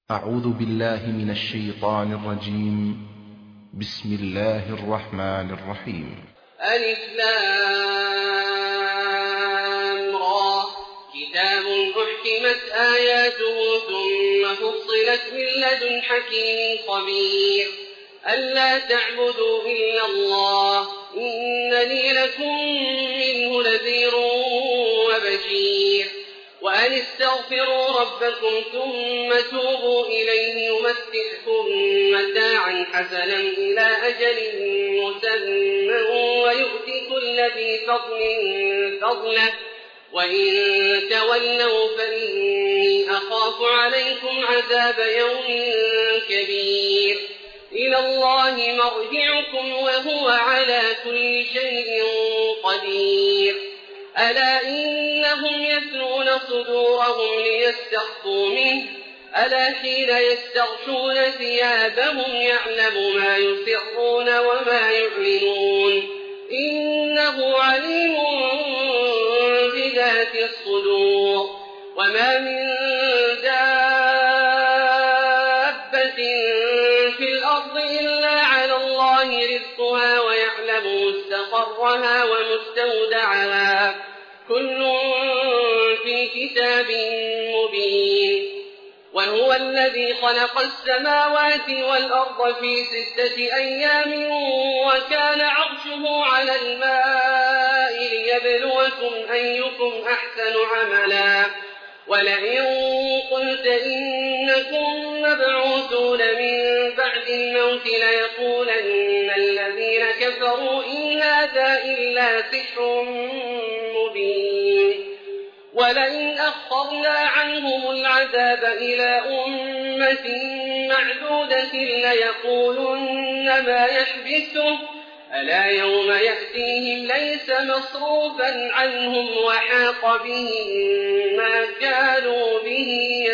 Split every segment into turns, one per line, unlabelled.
أعوذ بالله من الشيطان الرجيم. بسم الله الرحمن الرحيم.
ألف لام را كتاب أحكمت آياته ثم فصلت من لدن حكيم خبير ألا تعبدوا إلا الله إنني لكم منه نذير وبشير وأن استغفروا ربكم ثم توبوا إليه يمتعكم متاعا حسنا إلى أجل مسمى ويؤتي كل ذي فضل فضله وإن تولوا فإني أخاف عليكم عذاب يوم كبير إلى الله مرجعكم وهو على كل شيء قدير ألا إنهم يثنون صدورهم ليستخفوا منه ألا حين يستغشون ثيابهم يعلم ما يسرون وما يعلنون إنه عليم بذات الصدور وما من دابة في الأرض إلا على الله رزقها ويعلم مستقرها ومستودعها كل في كتاب مبين وهو الذي خلق السماوات والأرض في 6 أيام وكان عرشه على الماء ليبلوكم أيكم أحسن عملا ولئن قلت إنكم مبعوثون من بعد الموت ليقولن الذين كفروا إن هذا إلا سحر مبين ولئن أخرنا عنهم العذاب إلى أمة معدودة ليقولن ما يحبسه ألا يوم يأتيهم ليس مصروفا عنهم وحاق بهم ما كانوا به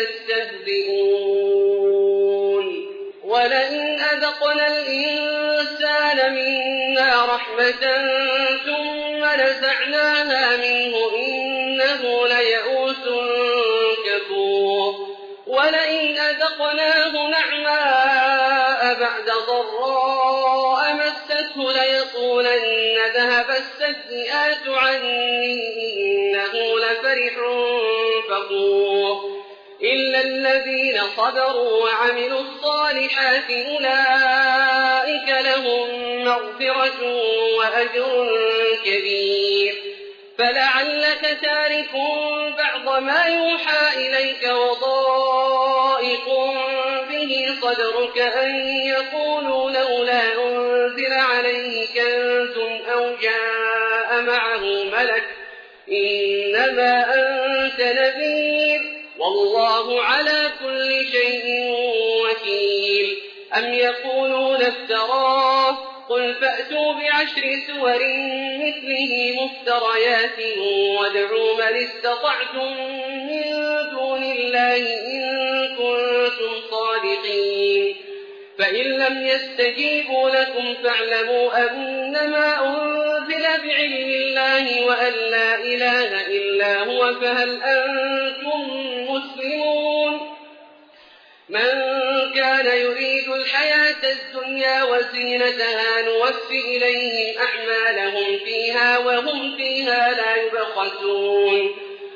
يستهزئون ولئن أذقنا الإنسان منا رحمة ثم نزعناها منه إنه ليئوس كفور ولئن أذقناه نعماء بعد ضراء مسته ليقولن ذهب السيئات عني إنه لفرح فخور إلا الذين صبروا وعملوا الصالحات أولئك لهم مغفرة وأجر كبير فلعلك تارك بعض ما يوحى إليك وضائق به صدرك أن يقولوا لولا أنزل عليه كنز أو جاء معه ملك إنما أنت نذير والله على كل شيء وكيل أم يقولون افتراه قل فأتوا ب10 سور مثله مفتريات وادعوا من استطعتم من دون الله إن كنتم صادقين فإن لم يستجيبوا لكم فاعلموا أنما أنزل بعلم الله وأن لا إله إلا هو فهل أنتم مسلمون من كان يريد الحياة الدنيا وزينتها نوفي إليهم أعمالهم فيها وهم فيها لا يبخسون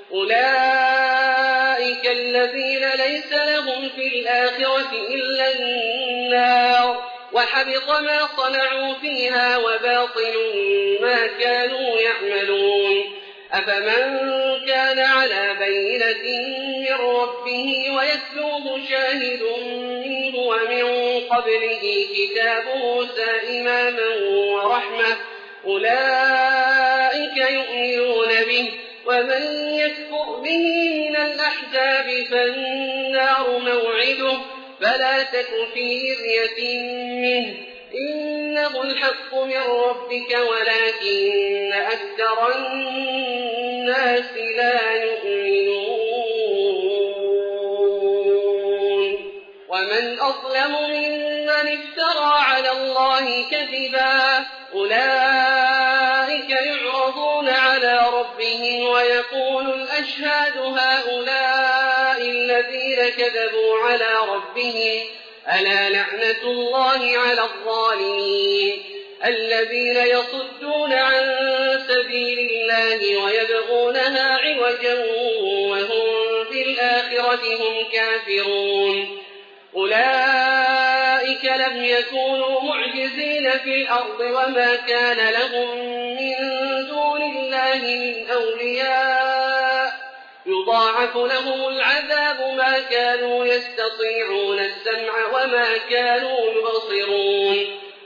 أولئك الذين ليس لهم في الآخرة إلا النار وحبط ما صنعوا فيها وباطل ما كانوا يعملون أفمن كان على بينة من ربه ويتلوه شاهد منه ومن قبله كتاب موسى إماما ورحمة أولئك يؤمنون به ومن يكفر به من الأحزاب فالنار موعده فلا تك في مرية منه إنه الحق من ربك ولكن أكثر الناس لا يؤمنون ومن أظلم ممن افترى على الله كذبا أولئك يعرضون على ربهم ويقول الأشهاد هؤلاء الذين الذين كذبوا على ربهم ألا لعنة الله على الظالمين الذين يصدون عن سبيل الله ويبغونها عوجا وهم بالآخرة هم كافرون أولئك لم يكونوا معجزين في الأرض وما كان لهم من دون الله من أولياء يضاعف لهم العذاب ما كانوا يستطيعون السمع وما كانوا يبصرون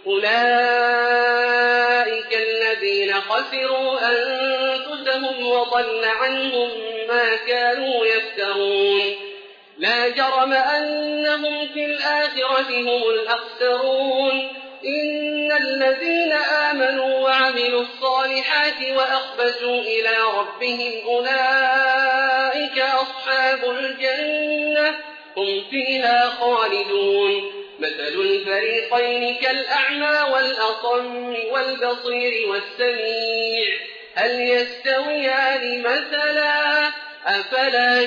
أولئك الذين خسروا أنفسهم وضل عنهم ما كانوا يفترون لا جرم أنهم في الآخرة هم الأخسرون إن الذين آمنوا وعملوا الصالحات وأخبتوا إلى ربهم أولئك أصحاب الجنة هم فيها خالدون مثل الفريقين كالأعمى والأصم والبصير والسميع هل يستويان مثلا أفلا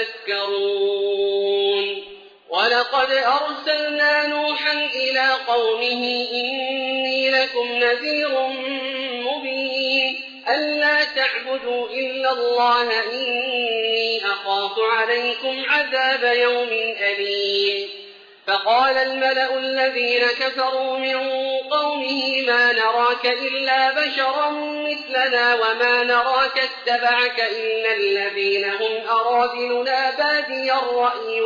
تذكرون ولقد أرسلنا نوحا إلى قومه إني لكم نذير مبين ألا تعبدوا إلا الله إني أخاف عليكم عذاب يوم أليم فقال الملأ الذين كفروا من قومه ما نراك إلا بشرا مثلنا وما نراك اتبعك إلا الذين هم أراذلنا بادي الرأي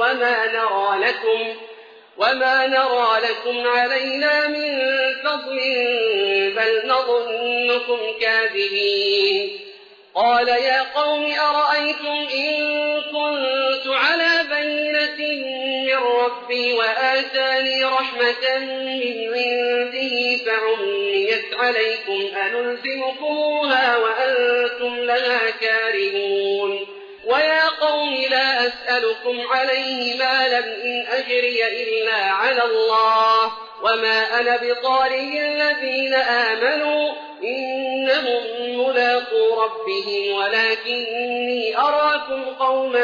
وما نرى لكم علينا من فضل بل نظنكم كاذبين قال يا قوم أرأيتم إن كنت على بينة من ربي وآتاني رحمة من عنده فعميت عليكم أنلزمكموها وأنتم لها كارهون ويا قوم لا أسألكم عليه مالا إن أجري إلا على الله وما أنا بطارد الذين آمنوا إنهم ملاقو ربهم ولكني أراكم قوما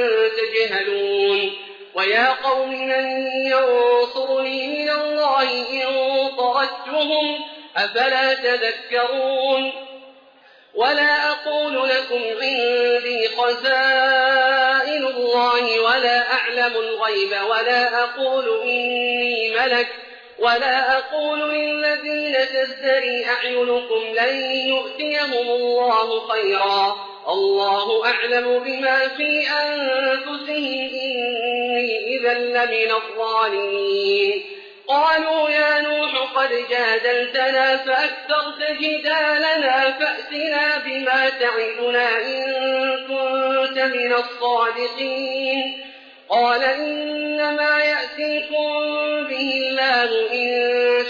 تجهلون ويا قوم من ينصرني من الله إن طردتهم أفلا تذكرون ولا أقول لكم عندي خزائن الله ولا أعلم الغيب ولا أقول إني ملك ولا أقول للذين تزدري أعينكم لن يؤتيهم الله خيرا الله أعلم بما في أنفسهم إني إذا لمن الظالمين قالوا يا نوح قد جادلتنا فأكثرت جدالنا فأتنا بما تعدنا إن كنت من الصادقين قال إنما يأتيكم به الله إن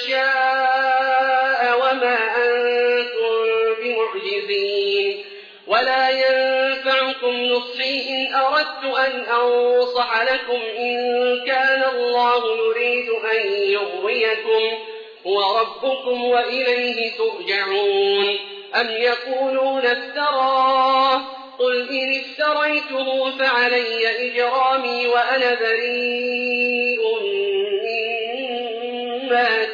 شاء وما أنتم بمعجزين ولا ينفعكم نصحي إن أردت أن أنصح لكم إن كان الله يريد أن يغويكم هو ربكم وإليه ترجعون أم يقولون افتراه قل إن افتريته فعلي إجرامي وأنا بريء مما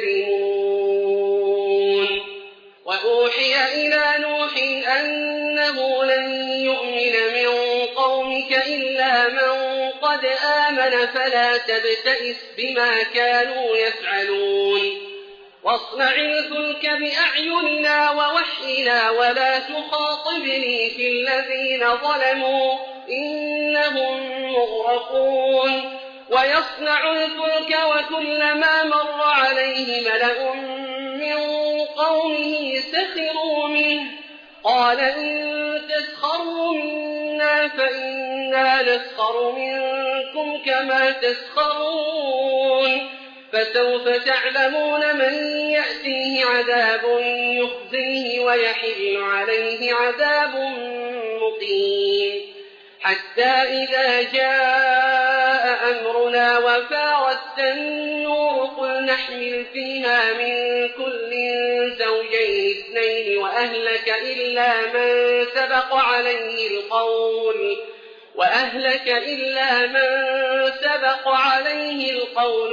تجرمون وأوحي إلى نوح أنه لن يؤمن من قومك إلا من قد آمن فلا تبتئس بما كانوا يفعلون واصنع الفلك بأعيننا ووحينا ولا تخاطبني في الذين ظلموا إنهم مغرقون ويصنع الفلك وكلما مر عليه ملأ من قومه سخروا منه قال إن تسخروا منا فإنا نسخر منكم كما تسخرون فسوف تعلمون من يأتيه عذاب يخزيه ويحل عليه عذاب مقيم حتى إذا جاء أمرنا وفارت النور قل نحمل فيها من كل زوجين اثنين وأهلك إلا من سبق عليه القول وأهلك إلا من سبق عليه القول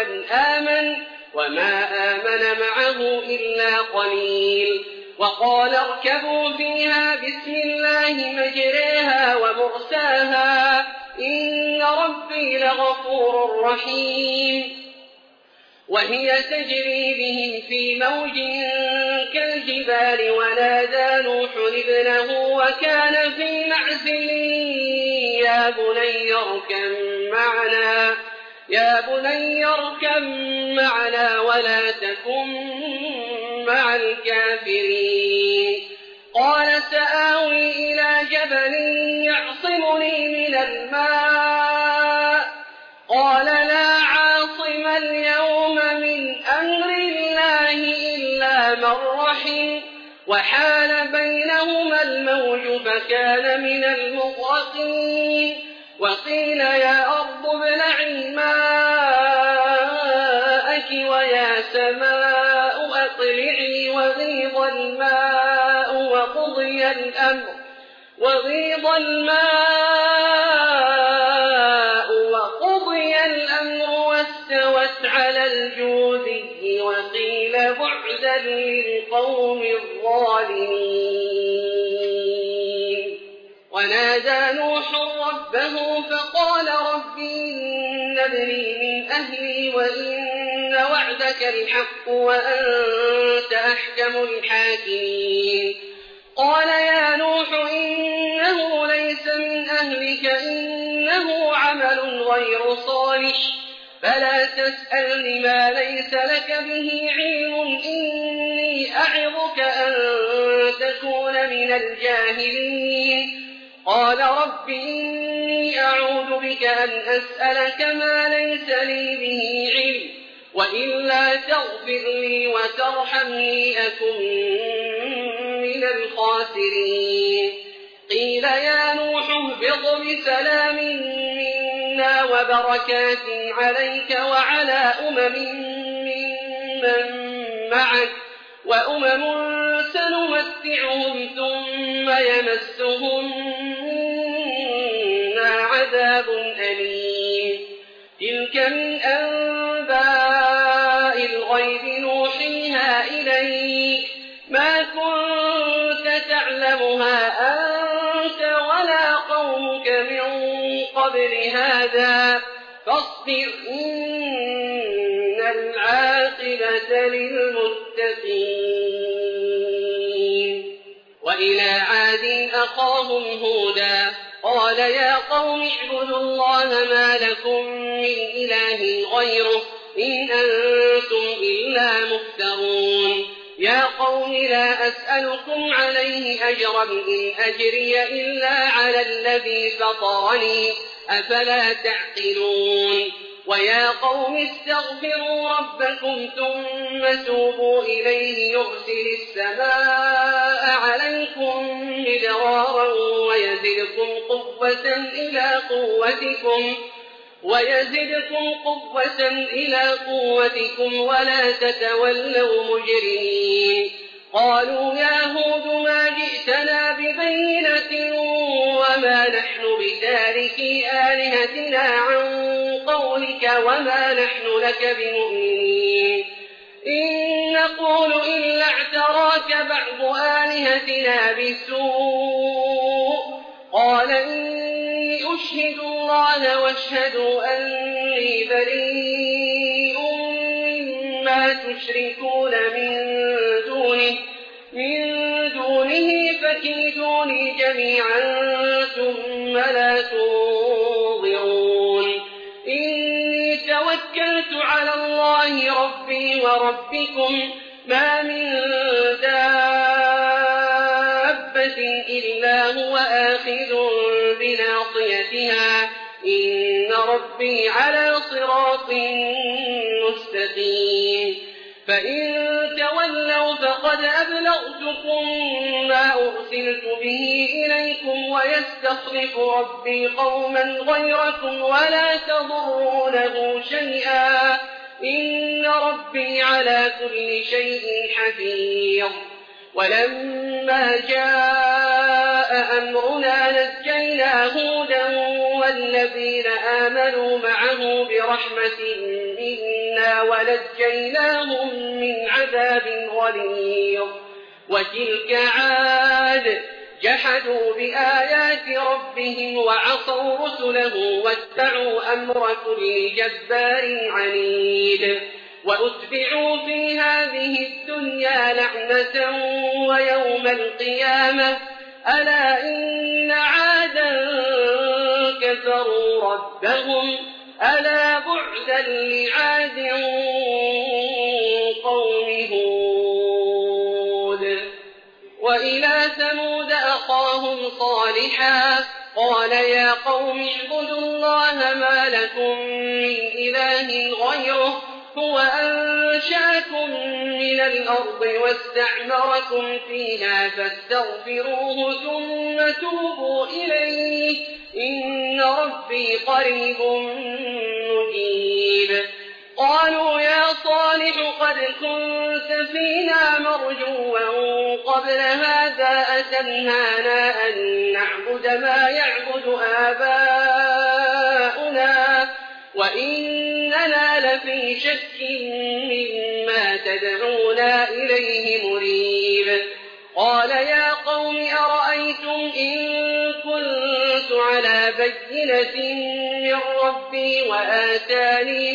وما آمن معه إلا قليل. وقال اركبوا فيها بسم الله مجريها ومرساها إن ربي لغفور رحيم. وهي تجري بهم في موج كالجبال ونادى نوح ابنه وكان في معزل يا بني اركب معنا ولا تكن مع الكافرين. قال سآوي إلى جبل يعصمني من الماء قال لا عاصم اليوم من أمر الله إلا من رحم وحال بينهما الموج فكان من المغرقين. وقيل يا أرض ابلعي ماءك ويا سماء أقلعي وغيض الماء وقضي الأمر واستوت على الجودي وقيل بعدا للقوم الظالمين. ونادى نوح ربه فقال رب إن ابني من أهلي وإن وعدك الحق وأنت أحكم الحاكمين. قال يا نوح إنه ليس من أهلك إنه عمل غير صالح فلا تسألني ما ليس لك به علم إني أعظك أن تكون من الجاهلين. قال رب إني أعوذ بك أن أسألك ما ليس لي به علم وإلا تغفر لي وترحمني أكن من الخاسرين. قيل يا نوح اهبط بسلام منا وبركات عليك وعلى ممن معك وأمم سنمتعهم ثم يمسهم منا عذاب أليم. تلك من أنباء الغيب نوحيها إليك ما كنت تعلمها أنت ولا قومك من قبل هذا فاصبر إن العاقبة للمتقين. وإلى عاد أخاهم هودا قال يا قوم اعبدوا الله ما لكم من إله غيره إن أنتم إلا مفترون. يا قوم لا أسألكم عليه أجرا إن أجري إلا على الذي فطرني أفلا تعقلون. ويا قوم استغفروا ربكم ثم توبوا إليه يرسل السماء عليكم مدرارا ويزدكم قوة إلى قوتكم ولا تتولوا مجرمين. قالوا يا هود ما جئتنا ببينة وما نحن بتاركي آلهتنا عن قولك وما نحن لك بمؤمنين إن نقول إلا اعتراك بعض آلهتنا بسوء. قال إني أشهد الله واشهدوا أني بريء مما تشركون من دونه فكيدوني جميعا ثم لا تنظرون. إني توكلت على الله ربي وربكم ما من دابة إلا هو آخذ بناصيتها إن ربي على صراط مستقيم. فإن تولوا فقد أبلغتكم ما أرسلت به إليكم ويستخلف ربي قوما غيركم ولا تضرونه شيئا إن ربي على كل شيء حفيظ. ولما جاء أمرنا نجينا هودا والذين آمنوا معه برحمة منا ونجيناهم من عذاب غليظ. وتلك عاد جحدوا بآيات ربهم وعصوا رسله واتبعوا أمر كل جبار عنيد. وأتبعوا في هذه الدنيا لعنة ويوم القيامة ألا إن عادا كفروا ربهم ألا بعدا لعاد قوم هود. وإلى ثمود أخاهم صالحا قال يا قوم اعبدوا الله ما لكم من إله غيره هو أنشأكم من الأرض واستعمركم فيها فاستغفروه ثم توبوا إليه إن ربي قريب مجيب. قالوا يا صالح قد كنت فينا مرجوا قبل هذا أتنهانا أن نعبد ما يعبد آباؤنا وإننا لفي شك مما تدعونا إليه مريب. قال يا قوم أرأيتم إن كنت على بينة من ربي وآتاني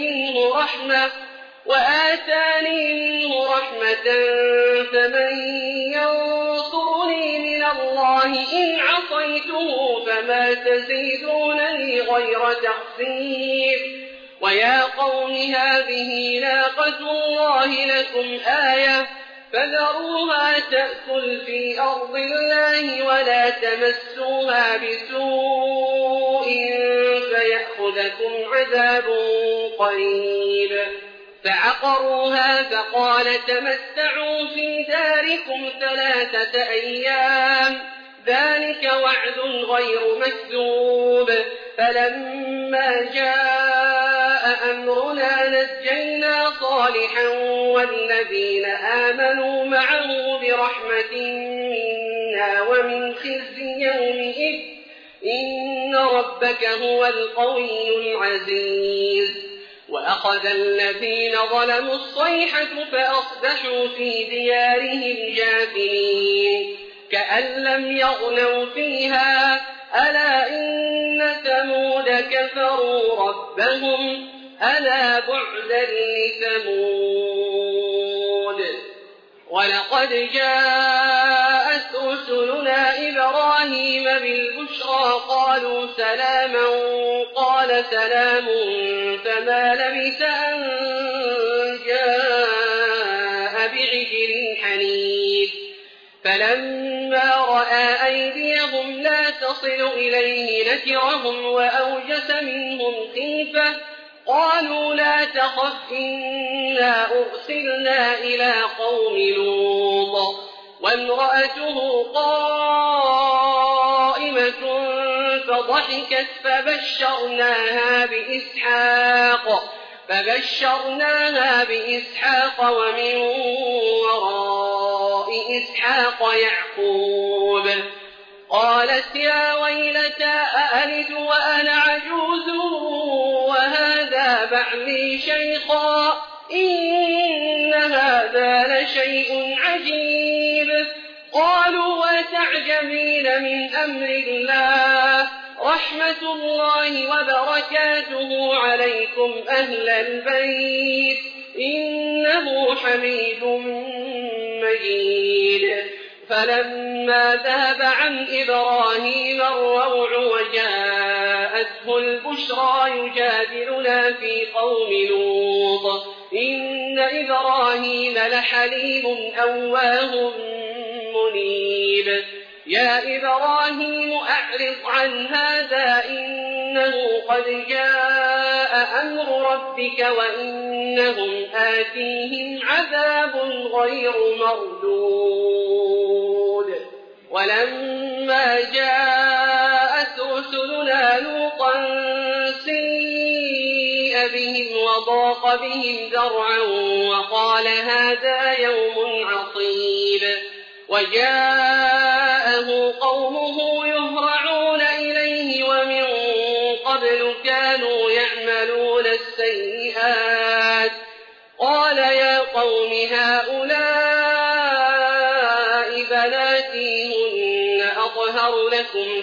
منه رحمة فمن ينصرني من الله إن عصيته فما تزيدونني غير تخسير. ويا قوم هذه ناقة الله لكم آية فذروها تأكل في أرض الله ولا تمسوها بسوء فيأخذكم عذاب قريب. فعقروها فقال تمتعوا في داركم 3 أيام ذلك وعد غير مكذوب. فلما جاء أمرنا نجينا صالحا والذين آمنوا معه برحمة منا ومن خزي يومئذ إن ربك هو القوي العزيز. وأخذ الذين ظلموا الصيحة فأصبحوا في ديارهم جاثمين كأن لم يغنوا فيها ألا إن ثمود كفروا ربهم ألا بعدا لثمود. ولقد جاءت رسلنا إبراهيم بالبشرى قالوا سلاما قال سلام فما لبث أن جاء بعجل حنيذ. فلما رأى أيديهم لا تصل إليه نكرهم وأوجس منهم خيفة قالوا لا تخف إنا أرسلنا إلى قوم لوط وامرأته قائمة فضحكت فبشرناها بإسحاق ومن وراء إسحاق يعقوب. قالت يا ويلتى أألد وأنا عجوز وهذا بعلي شيخا إن هذا لشيء عجيب. قالوا وتعجبين من أمر الله رحمة الله وبركاته عليكم أهل البيت إنه حميد مجيد. فلما ذهب عن إبراهيم الروع وجاءته البشرى يجادلنا في قوم لوط إن إبراهيم لحليم أواه منيب. يا إبراهيم أعرض عن هذا إنه قد جاء أمر ربك وإنهم آتيهم عذاب غير مردود. ولما جاءت رسلنا لوطا سيء بهم وضاق بهم ذرعا وقال هذا يوم عصيب. وجاءه قومه يهرعون إليه ومن قبل الصالحات. قال يا قوم هؤلاء بناتي هن أطهر لكم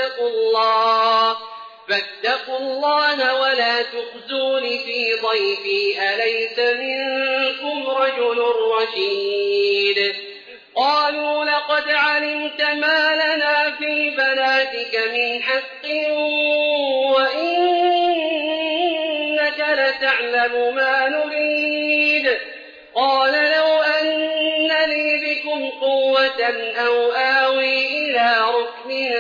فاتقوا الله ولا تخزون في ضيفي أليس منكم رجل رشيد. قالوا لقد علمت ما لنا في بناتك من حق وإنك لتعلم ما نريد. قال لو أن لي بكم قوة أو آوي إلى ركن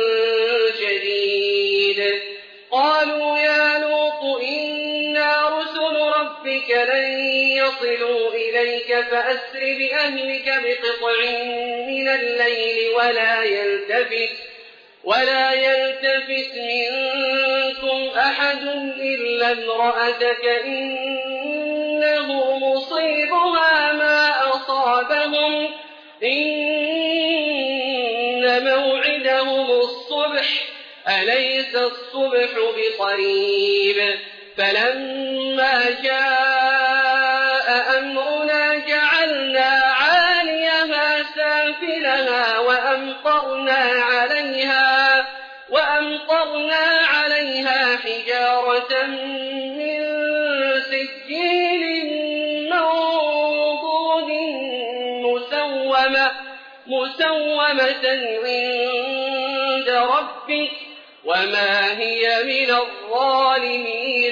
شديد. قالوا يا لوط إنا رسل ربك لن يصلوا إليك فأسر بأهلك بقطع من الليل ولا يلتفت منكم أحد إلا امرأتك إنه مصيبها ما أصابهم إن موعدهم الصبح أليس الصبح بقريب. فلما جاء أمرنا جعلنا عاليها سافلها وأمطرنا عليها حجارة من سجيل منضود مسومة عند ربك وما هي من الظالمين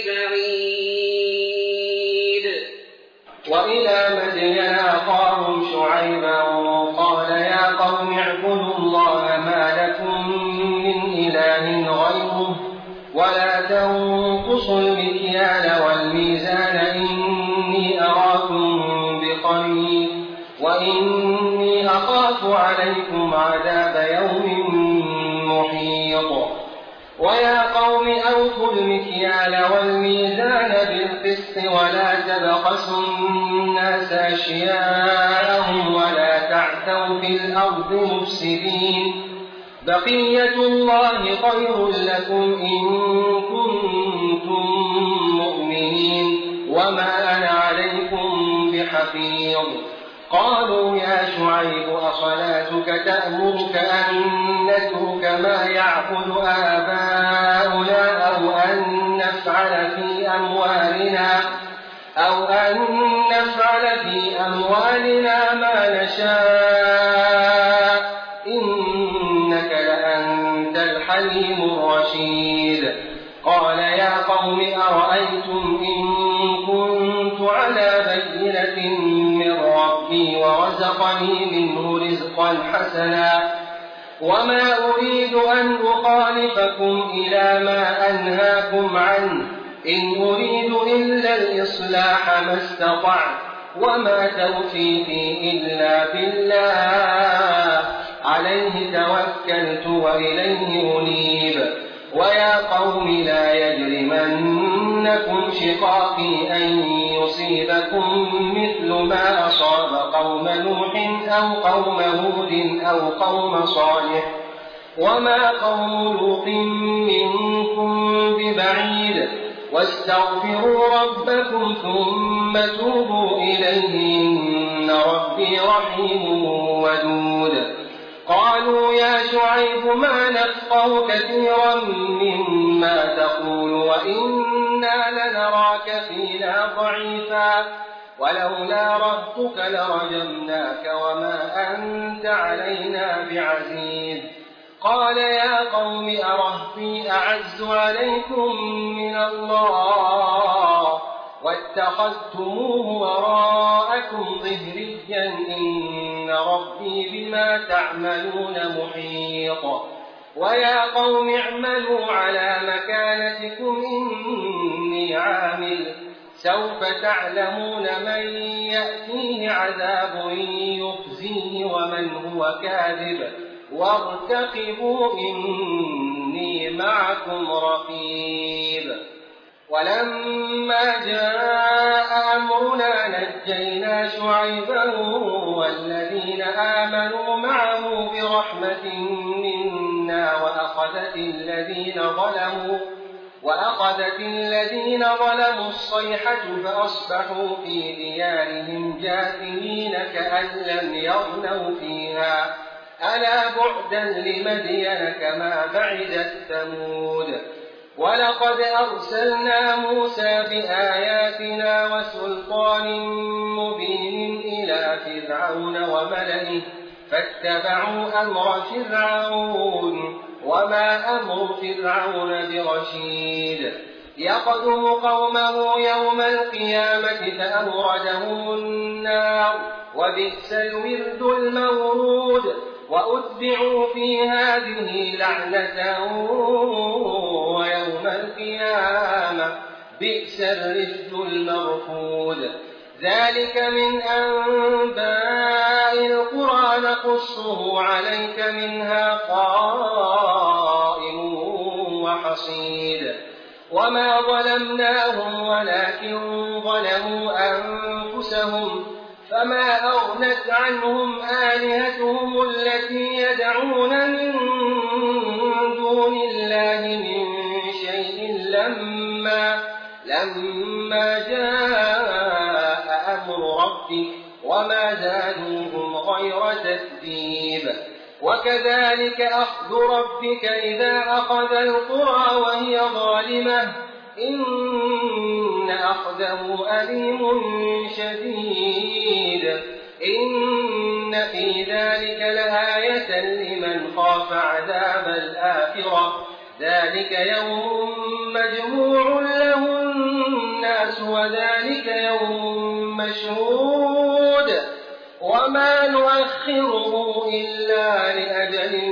ببعيد.
وإلى مدين أخاهم شعيبا قال يا قوم اعبدوا الله ما لكم من إله غيره ولا تنقصوا المكيال والميزان إني أراكم بخير وإني أخاف عليكم عذاب يوم محيط. ويا قوم أوفوا المكيال والميزان بالقسط ولا تبخسوا الناس أشياءهم ولا تعثوا في الأرض مفسدين. بقية الله خير لكم إن كنتم مؤمنين وما أنا عليكم بحفيظ. قالوا يا شعيب أصلاتك تأمرك أن نترك ما يعبد آباؤنا أو أن نفعل في أموالنا ما نشاء إنك لأنت الحليم الرشيد. قال يا قوم أرأيتم إن كنت على بينة من ربي ورزقني منه رزقا حسنا وما أريد أن أخالفكم إلى ما أنهاكم عنه إن أريد إلا الإصلاح ما استطعت وما توفيقي إلا بالله عليه توكلت وإليه أنيب. ويا قوم لا يجرمنكم شقاقي أن يصيبكم مثل ما أصاب قوم نوح أو قوم هود أو قوم صالح وما قوم لوط منكم ببعيد واستغفروا ربكم ثم توبوا إليه إن ربي رحيم ودود. قالوا يا شعيب ما نفقه كثيرا مما تقول وإنا لنراك فينا ضعيفا ولولا رهطك لرجمناك وما أنت علينا بعزيز. قال يا قوم أرهطي أعز عليكم من الله واتخذتموه وراءكم ظهريا إن ربي بما تعملون محيط. ويا قوم اعملوا على مكانتكم إني عامل سوف تعلمون من يأتيه عذاب يخزيه ومن هو كاذب وارتقبوا إني معكم رقيب. ولما جاء أمرنا نجينا شعيبا والذين آمنوا معه برحمة منا وأخذت الذين ظلموا الصيحة فأصبحوا في ديارهم جاثمين كأن لم يغنوا فيها ألا بعدا لمدين كما بعدت ثمود ولقد أرسلنا موسى بآياتنا وسلطان مبين إلى فرعون وملئه فاتبعوا أمر فرعون وما أمر فرعون برشيد يقدم قومه يوم القيامة فأوردهم النار وبئس الورد المورود وأتبعوا في هذه لعنة ويوم القيامة بئس الرفد المرفود ذلك من أنباء القرى نقصه عليك منها قائم وحصيد وما ظلمناهم ولكن ظلموا أنفسهم فما أغنت عنهم آلهتهم التي يدعون من دون الله من شيء لما جاء أمر ربك وما زادوهم غير تتبيب وكذلك أخذ ربك إذا أخذ القرى وهي ظالمة إن أخذه أليم شديد إن في ذلك لآية لمن خاف عذاب الآخرة ذلك يوم مجموع له الناس وذلك يوم مشهود وما نؤخره إلا لأجل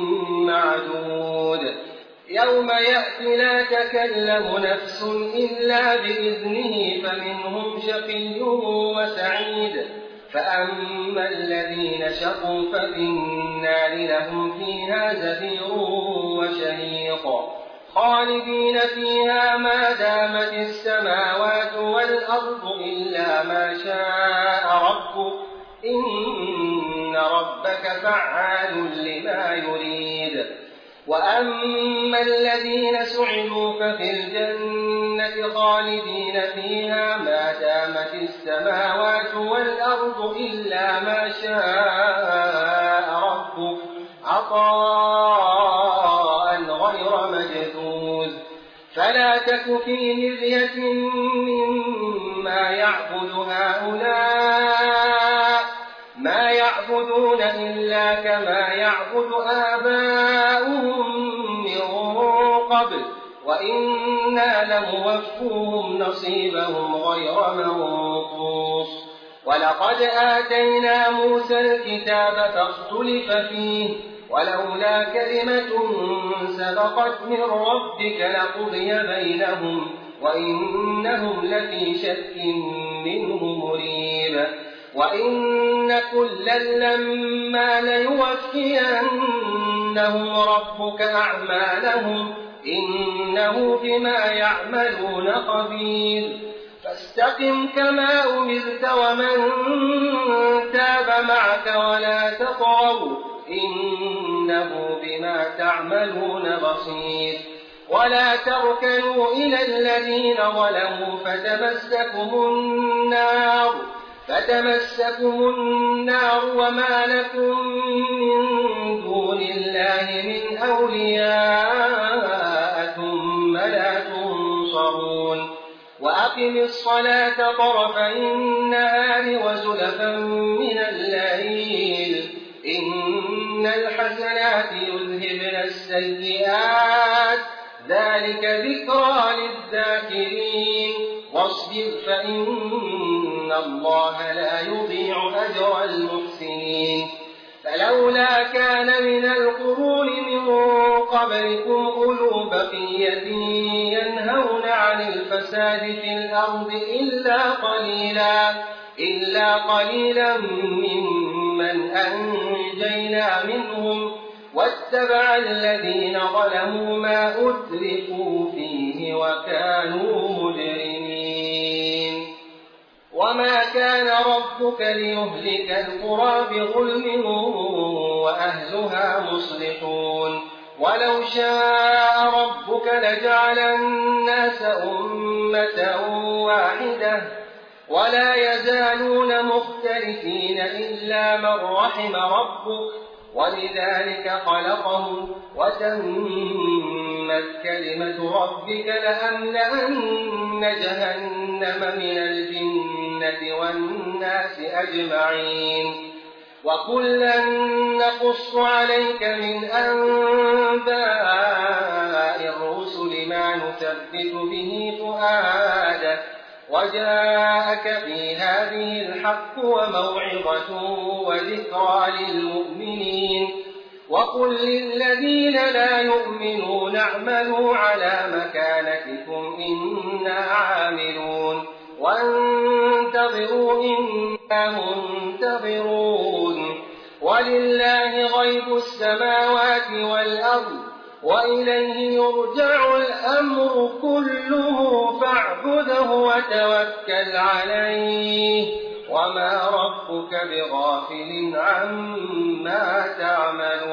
معدود يوم يأتي لا تكلم نفس إلا بإذنه فمنهم شقي وسعيد فأما الذين شقوا ففي النار لهم فيها زفير وشهيق خالدين فيها ما دامت السماوات والأرض إلا ما شاء ربك إن ربك فعال لما يريد وأما الذين سعدوا ففي الجنة خالدين فيها ما دامت السماوات والأرض إلا ما شاء ربك عطاء غير مجذوذ فلا تك في مرية مما يعبد هؤلاء ما يعبدون إلا كما يعبد آباؤهم من قبل وإنا لموفوهم نصيبهم غير منقوص ولقد آتينا موسى الكتاب فاختلف فيه ولولا كلمة سبقت من ربك لقضي بينهم وإنهم لفي شك منه مريب وإن كلا لما ليوفينهم ربك أعمالهم إنه بما يعملون خبير فاستقم كما أمرت ومن تاب معك ولا تطغوا إنه بما تعملون بصير ولا تركنوا إلى الذين ظلموا فتمسكم النار وما لكم من دون الله من أولياء ثم لا تنصرون وأقم الصلاة طرفي النهار وزلفا من الليل إن الحسنات يذهبن السيئات ذلك ذكرى للذاكرين واصبر فإن الله لا يضيع أجر المحسنين فلولا كان من القرون من قبلكم أولو بقية ينهون عن الفساد في الأرض إلا قليلا ممن أنجينا منهم واتبع الذين ظلموا ما أترفوا فيه وكانوا مجرمين وما كان ربك ليهلك القرى بظلم وأهلها مصلحون ولو شاء ربك لجعل الناس أمة واحدة ولا يزالون مختلفين إلا من رحم ربك ولذلك خلقهم وتمت كلمة ربك لأملأن جهنم من الجنة والناس أجمعين وكلا نقص عليك من أنباء الرسل ما نثبت به فؤادك وجاءك في هذه الحق وموعظة وذكرى للمؤمنين وقل للذين لا يؤمنون اعملوا على مكانتكم إنا عاملون وانتظروا إنا منتظرون ولله غيب السماوات والأرض وإليه يرجع الأمر كله فاعبده وتوكل عليه وما ربك بغافل عما تعملون